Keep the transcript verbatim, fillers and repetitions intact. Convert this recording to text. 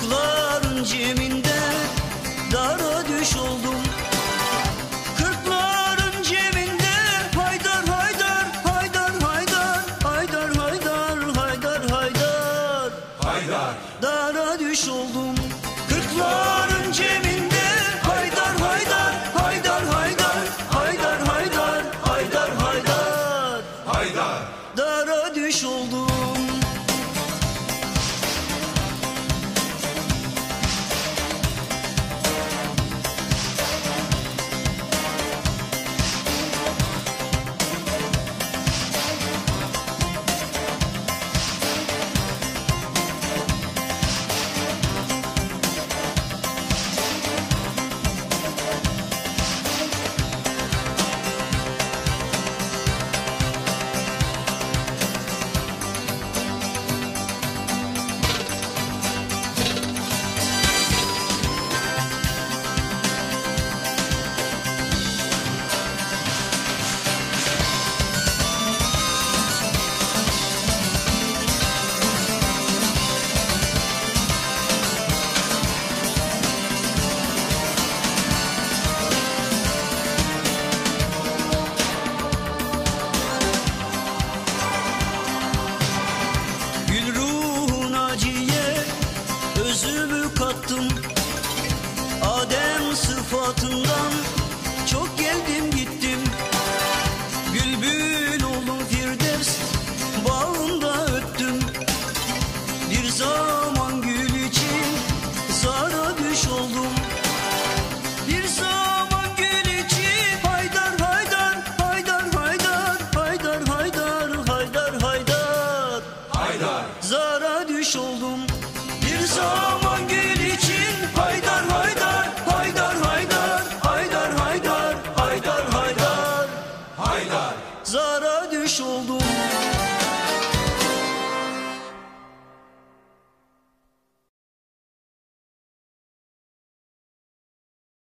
Kırkların ceminde dara düş oldum. Kırkların ceminde haydar haydar haydar haydar haydar haydar haydar haydar Haydar. dara düş oldum. Kırkların ceminde haydar haydar haydar haydar haydar haydar haydar haydar Haydar. dara düş oldum. Özümü kattım Adem sıfatından, çok geldim gittim. Bülbül oldum Firdevs bağında öttüm. Bir zaman gül için zara düş oldum. Bir zaman gül için haydar haydar haydar haydar haydar haydar haydar haydar Haydar. zara düş oldum. Bir zaman gül için haydar haydar haydar haydar haydar haydar haydar haydar Haydar. zara düş oldum.